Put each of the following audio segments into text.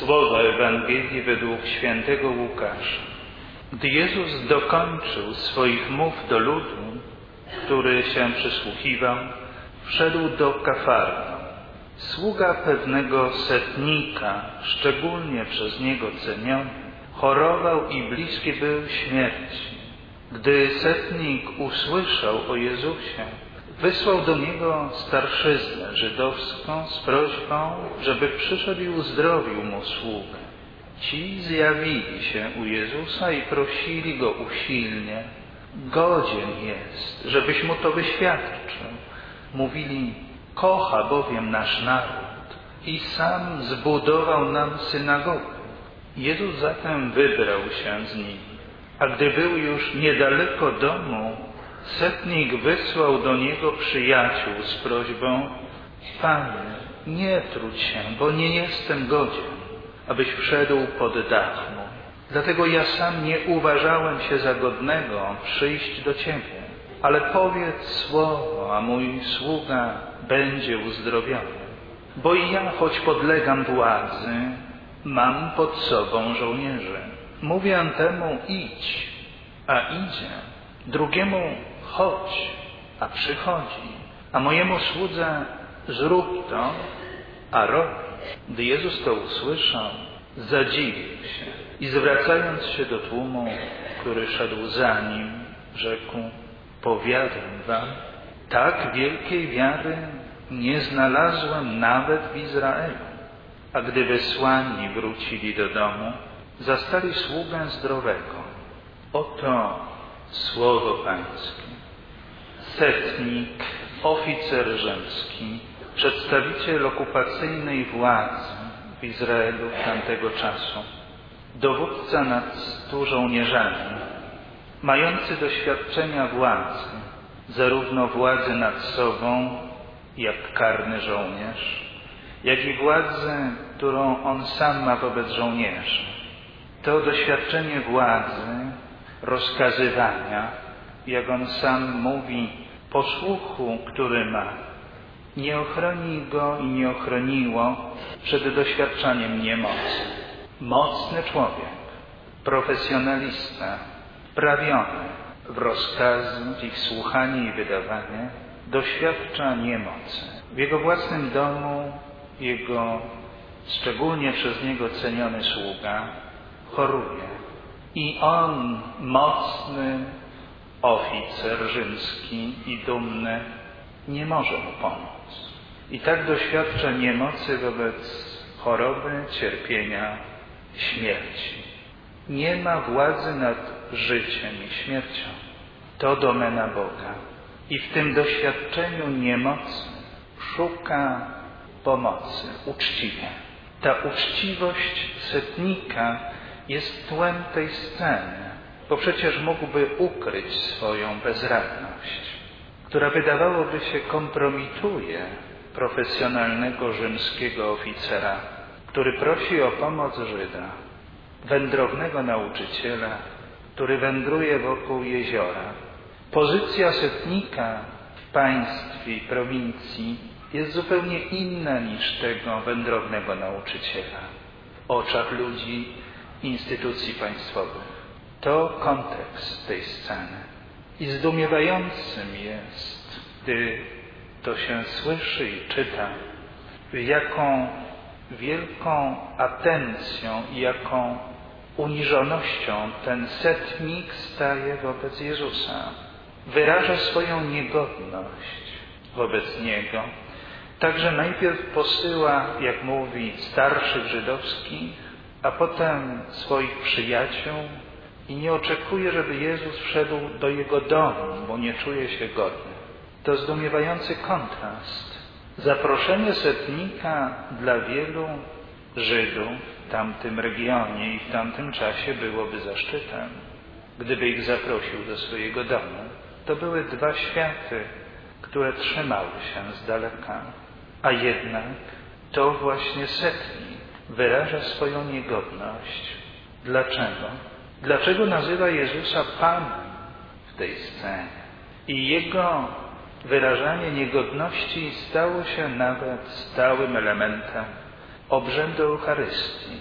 Słowa Ewangelii według świętego Łukasza. Gdy Jezus dokończył swoich mów do ludu, który się przysłuchiwał, wszedł do Kafarnaum. Sługa pewnego setnika, szczególnie przez niego ceniony, chorował i bliski był śmierci. Gdy setnik usłyszał o Jezusie, wysłał do niego starszyznę żydowską z prośbą, żeby przyszedł i uzdrowił mu sługę. Ci zjawili się u Jezusa i prosili Go usilnie: godzien jest, żebyś mu to wyświadczył. Mówili: kocha bowiem nasz naród i sam zbudował nam synagogę. Jezus zatem wybrał się z nimi, a gdy był już niedaleko domu, setnik wysłał do niego przyjaciół z prośbą: Panie, nie trudź się, bo nie jestem godzien, abyś wszedł pod dach mój. Dlatego ja sam nie uważałem się za godnego przyjść do Ciebie. Ale powiedz słowo, a mój sługa będzie uzdrowiony. Bo i ja, choć podlegam władzy, mam pod sobą żołnierzy. Mówię temu: idź, a idzie. Drugiemu: chodź, a przychodzi. A mojemu słudze: zrób to, a robi. Gdy Jezus to usłyszał, zadziwił się i zwracając się do tłumu, który szedł za nim, rzekł: powiadam wam, tak wielkiej wiary nie znalazłem nawet w Izraelu. A gdy wysłani wrócili do domu, zastali sługę zdrowego. Oto słowo Pańskie. Setnik, oficer rzymski, przedstawiciel okupacyjnej władzy w Izraelu tamtego czasu, dowódca nad 100 żołnierzami, mający doświadczenia władzy, zarówno władzy nad sobą, jak karny żołnierz, jak i władzę, którą on sam ma wobec żołnierzy. To doświadczenie władzy, rozkazywania, jak on sam mówi, posłuchu, który ma, nie ochroni go i nie ochroniło przed doświadczaniem niemocy. Mocny człowiek, profesjonalista, wprawiony w rozkazy, ich słuchanie i wydawanie, doświadcza niemocy. W jego własnym domu jego, szczególnie przez niego ceniony sługa, choruje. I on, mocny oficer rzymski i dumny, nie może mu pomóc. I tak doświadcza niemocy wobec choroby, cierpienia, śmierci. Nie ma władzy nad życiem i śmiercią. To domena Boga. I w tym doświadczeniu niemocy szuka pomocy uczciwie. Ta uczciwość setnika jest tłem tej sceny, bo przecież mógłby ukryć swoją bezradność, która wydawałoby się kompromituje profesjonalnego rzymskiego oficera, który prosi o pomoc Żyda, wędrownego nauczyciela, który wędruje wokół jeziora. Pozycja setnika w państwie i prowincji jest zupełnie inna niż tego wędrownego nauczyciela w oczach ludzi, instytucji państwowych. To kontekst tej sceny. I zdumiewającym jest, gdy to się słyszy i czyta, jaką wielką atencją i jaką uniżonością ten setnik staje wobec Jezusa. Wyraża swoją niegodność wobec Niego. Także najpierw posyła, jak mówi, starszych żydowskich, a potem swoich przyjaciół i nie oczekuje, żeby Jezus wszedł do jego domu, bo nie czuje się godny. To zdumiewający kontrast. Zaproszenie setnika dla wielu Żydów w tamtym regionie i w tamtym czasie byłoby zaszczytem, gdyby ich zaprosił do swojego domu. To były dwa światy, które trzymały się z daleka, a jednak to właśnie setnik wyraża swoją niegodność. Dlaczego? Dlaczego nazywa Jezusa Panem w tej scenie? I jego wyrażanie niegodności stało się nawet stałym elementem obrzędu Eucharystii.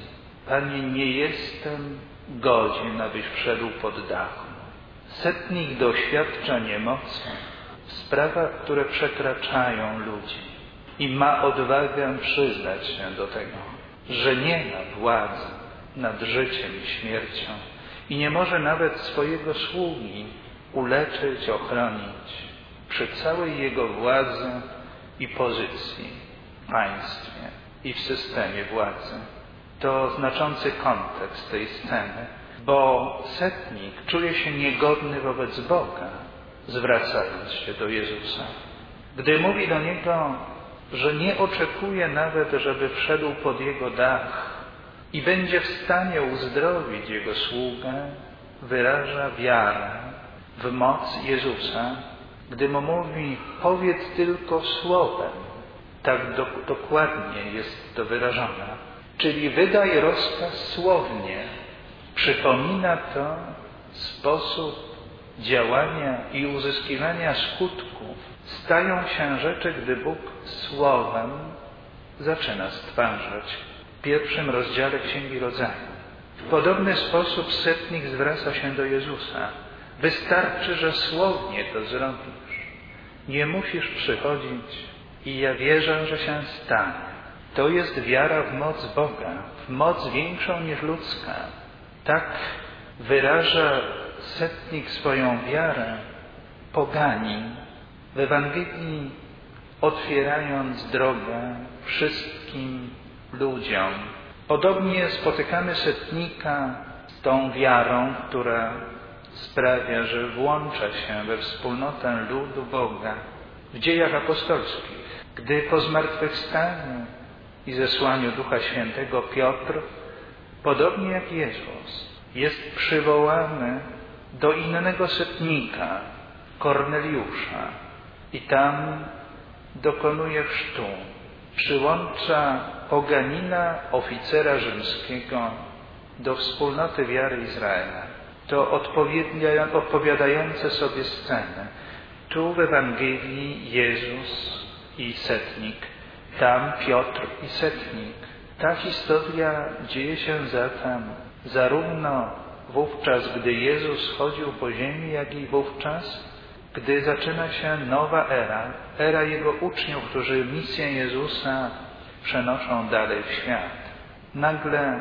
Panie, nie jestem godzien, abyś wszedł pod dach. Setnik doświadcza niemocy w sprawach, które przekraczają ludzi i ma odwagę przyznać się do tego, że nie ma władzy nad życiem i śmiercią i nie może nawet swojego sługi uleczyć, ochronić przy całej jego władzy i pozycji w państwie i w systemie władzy. To znaczący kontekst tej sceny, bo setnik czuje się niegodny wobec Boga, zwracając się do Jezusa. Gdy mówi do Niego, że nie oczekuje nawet, żeby wszedł pod Jego dach i będzie w stanie uzdrowić Jego sługę, wyraża wiarę w moc Jezusa, gdy mu mówi, powiedz tylko słowem. Tak dokładnie jest to wyrażone. Czyli wydaj rozkaz słownie. Przypomina to sposób działania i uzyskiwania skutków. Stają się rzeczy, gdy Bóg słowem zaczyna stwarzać. W pierwszym rozdziale Księgi Rodzaju. W podobny sposób setnik zwraca się do Jezusa. Wystarczy, że słownie to zrobisz. Nie musisz przychodzić i ja wierzę, że się stanie. To jest wiara w moc Boga, w moc większą niż ludzka. Tak wyraża setnik swoją wiarę, poganin, w Ewangelii otwierając drogę wszystkim ludziom. Podobnie spotykamy setnika z tą wiarą, która sprawia, że włącza się we wspólnotę ludu Boga. W Dziejach Apostolskich, gdy po zmartwychwstaniu i zesłaniu Ducha Świętego Piotr, podobnie jak Jezus, jest przywołany do innego setnika, Korneliusza, i tam dokonuje chrztu. Przyłącza poganina, oficera rzymskiego do wspólnoty wiary Izraela. To odpowiadające sobie sceny. Tu w Ewangelii Jezus i setnik, tam Piotr i setnik. Ta historia dzieje się zatem zarówno wówczas, gdy Jezus chodził po ziemi, jak i wówczas, gdy zaczyna się nowa era Jego uczniów, którzy misję Jezusa przenoszą dalej w świat. Nagle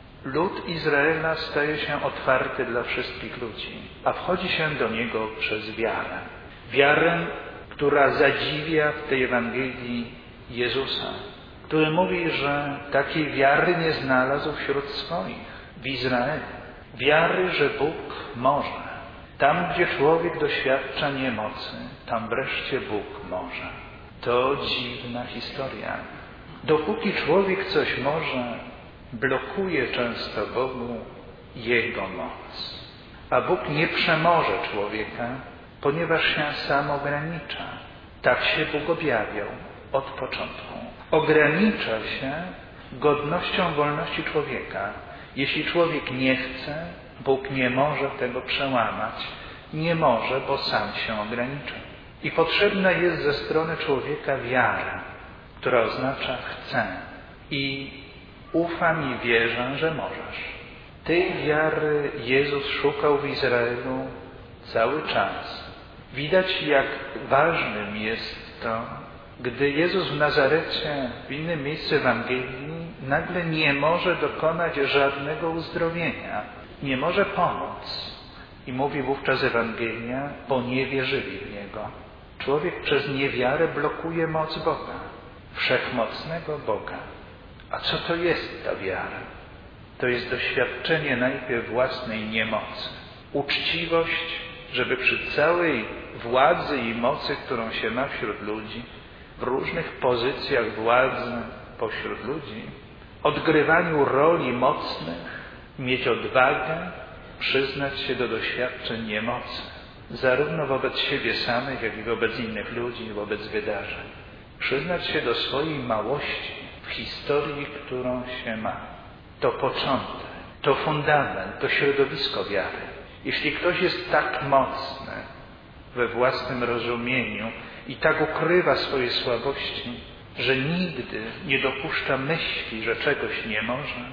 lud Izraela staje się otwarty dla wszystkich ludzi, a wchodzi się do Niego przez wiarę. Wiarę, która zadziwia w tej Ewangelii Jezusa, który mówi, że takiej wiary nie znalazł wśród swoich w Izraelu. Wiary, że Bóg może. Tam, gdzie człowiek doświadcza niemocy, tam wreszcie Bóg może. To dziwna historia. Dopóki człowiek coś może, blokuje często Bogu Jego moc. A Bóg nie przemoże człowieka, ponieważ się sam ogranicza. Tak się Bóg objawiał od początku. Ogranicza się godnością wolności człowieka. Jeśli człowiek nie chce, Bóg nie może tego przełamać. Nie może, bo sam się ogranicza. I potrzebna jest ze strony człowieka wiara, która oznacza chcę i ufam i wierzę, że możesz. Tej wiary Jezus szukał w Izraelu cały czas. Widać, jak ważnym jest to, gdy Jezus w Nazarecie, w innym miejscu Ewangelii, nagle nie może dokonać żadnego uzdrowienia. Nie może pomóc. I mówi wówczas Ewangelia, bo nie wierzyli w Niego. Człowiek przez niewiarę blokuje moc Boga, wszechmocnego Boga. A co to jest ta wiara? To jest doświadczenie najpierw własnej niemocy. Uczciwość, żeby przy całej władzy i mocy, którą się ma wśród ludzi, w różnych pozycjach władzy pośród ludzi, odgrywaniu roli mocnych, mieć odwagę, przyznać się do doświadczeń niemocy, zarówno wobec siebie samych, jak i wobec innych ludzi, wobec wydarzeń. Przyznać się do swojej małości w historii, którą się ma. To początek, to fundament, to środowisko wiary. Jeśli ktoś jest tak mocny we własnym rozumieniu i tak ukrywa swoje słabości, że nigdy nie dopuszcza myśli, że czegoś nie może,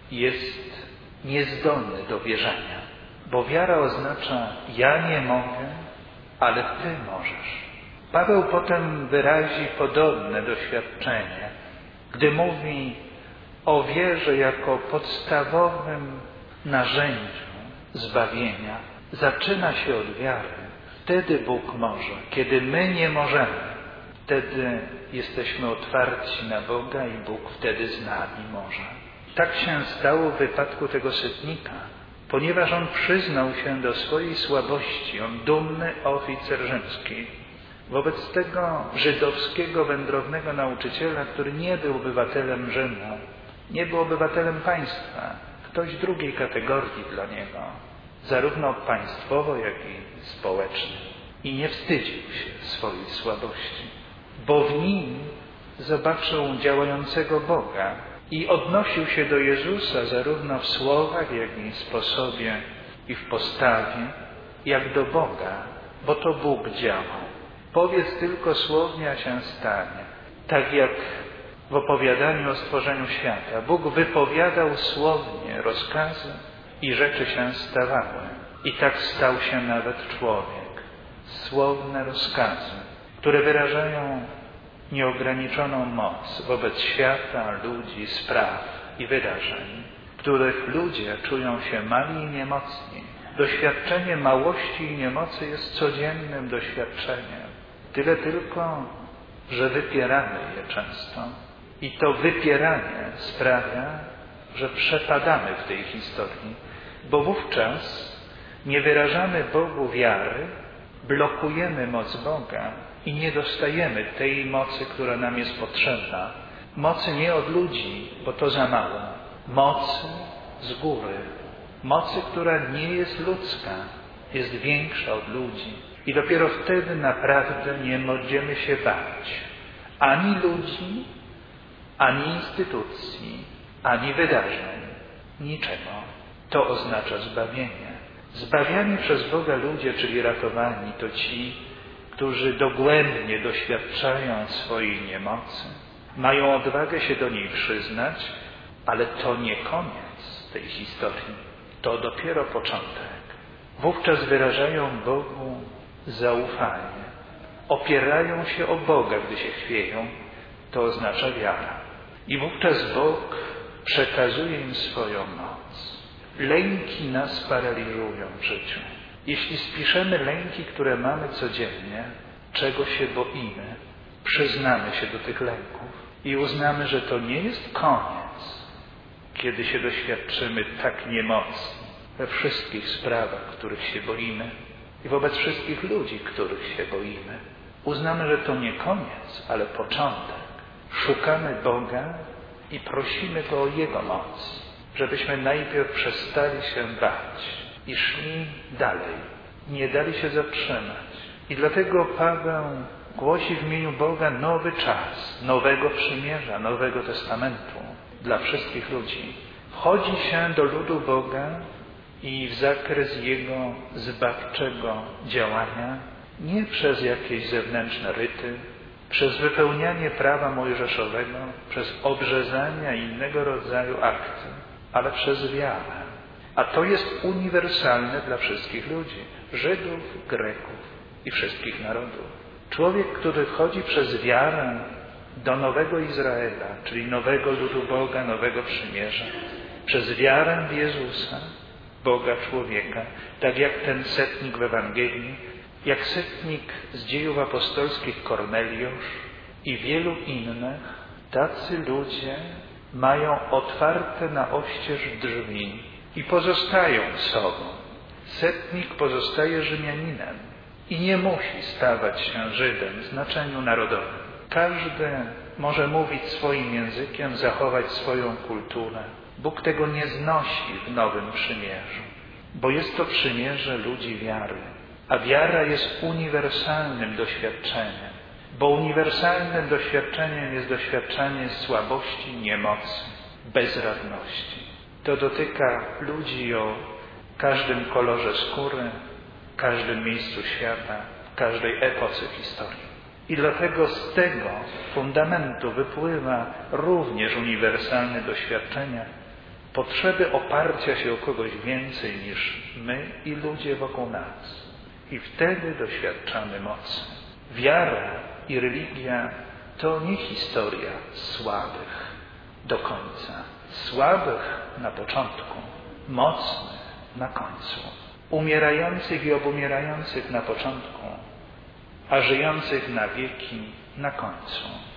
jest niezdolny do wierzenia, bo wiara oznacza ja nie mogę, ale Ty możesz. Paweł potem wyrazi podobne doświadczenie, gdy mówi o wierze jako podstawowym narzędziu zbawienia. Zaczyna się od wiary. Wtedy Bóg może, kiedy my nie możemy. Wtedy jesteśmy otwarci na Boga i Bóg wtedy z nami może. Tak się stało w wypadku tego setnika, ponieważ on przyznał się do swojej słabości. On dumny oficer rzymski. Wobec tego żydowskiego wędrownego nauczyciela, który nie był obywatelem Rzymu, nie był obywatelem państwa, ktoś drugiej kategorii dla niego, zarówno państwowo, jak i społecznie. I nie wstydził się swojej słabości, bo w nim zobaczył działającego Boga i odnosił się do Jezusa zarówno w słowach, jak i w sposobie i w postawie, jak do Boga, bo to Bóg działał. Powiedz tylko słownie, a się stanie. Tak jak w opowiadaniu o stworzeniu świata. Bóg wypowiadał słownie rozkazy i rzeczy się stawały. I tak stał się nawet człowiek. Słowne rozkazy, które wyrażają nieograniczoną moc wobec świata, ludzi, spraw i wydarzeń, w których ludzie czują się mali i niemocni. Doświadczenie małości i niemocy jest codziennym doświadczeniem. Tyle tylko, że wypieramy je często. I to wypieranie sprawia, że przepadamy w tej historii, bo wówczas nie wyrażamy Bogu wiary, blokujemy moc Boga i nie dostajemy tej mocy, która nam jest potrzebna. Mocy nie od ludzi, bo to za mało. Mocy z góry. Mocy, która nie jest ludzka, jest większa od ludzi. I dopiero wtedy naprawdę nie będziemy się bać ani ludzi, ani instytucji, ani wydarzeń, niczego. To oznacza zbawienie. Zbawiani przez Boga ludzie, czyli ratowani, to ci, którzy dogłębnie doświadczają swojej niemocy, mają odwagę się do niej przyznać, ale to nie koniec tej historii. To dopiero początek. Wówczas wyrażają Bogu zaufanie. Opierają się o Boga, gdy się chwieją. To oznacza wiara. I wówczas Bóg przekazuje im swoją moc. Lęki nas paraliżują w życiu. Jeśli spiszemy lęki, które mamy codziennie, czego się boimy, przyznamy się do tych lęków i uznamy, że to nie jest koniec, kiedy się doświadczymy tak niemocni we wszystkich sprawach, których się boimy i wobec wszystkich ludzi, których się boimy. Uznamy, że to nie koniec, ale początek. Szukamy Boga i prosimy Go o Jego moc, żebyśmy najpierw przestali się bać i szli dalej, nie dali się zatrzymać. I dlatego Paweł głosi w imieniu Boga nowy czas, nowego przymierza, Nowego Testamentu dla wszystkich ludzi. Wchodzi się do ludu Boga i w zakres Jego zbawczego działania nie przez jakieś zewnętrzne ryty, przez wypełnianie prawa mojżeszowego, przez obrzezania i innego rodzaju akty, ale przez wiarę. A to jest uniwersalne dla wszystkich ludzi, Żydów, Greków i wszystkich narodów. Człowiek, który wchodzi przez wiarę do nowego Izraela, czyli nowego ludu Boga, nowego przymierza, przez wiarę w Jezusa, Boga człowieka, tak jak ten setnik w Ewangelii, jak setnik z Dziejów Apostolskich Korneliusz i wielu innych, tacy ludzie mają otwarte na oścież drzwi i pozostają sobą. Setnik pozostaje Rzymianinem i nie musi stawać się Żydem w znaczeniu narodowym. Każdy może mówić swoim językiem, zachować swoją kulturę. Bóg tego nie znosi w Nowym Przymierzu, bo jest to przymierze ludzi wiary. A wiara jest uniwersalnym doświadczeniem, bo uniwersalnym doświadczeniem jest doświadczenie słabości, niemocy, bezradności. To dotyka ludzi o każdym kolorze skóry, w każdym miejscu świata, w każdej epoce historii. I dlatego z tego fundamentu wypływa również uniwersalne doświadczenie potrzeby oparcia się o kogoś więcej niż my i ludzie wokół nas. I wtedy doświadczamy mocy. Wiara i religia to nie historia słabych do końca. Słabych na początku, mocnych na końcu. Umierających i obumierających na początku, a żyjących na wieki na końcu.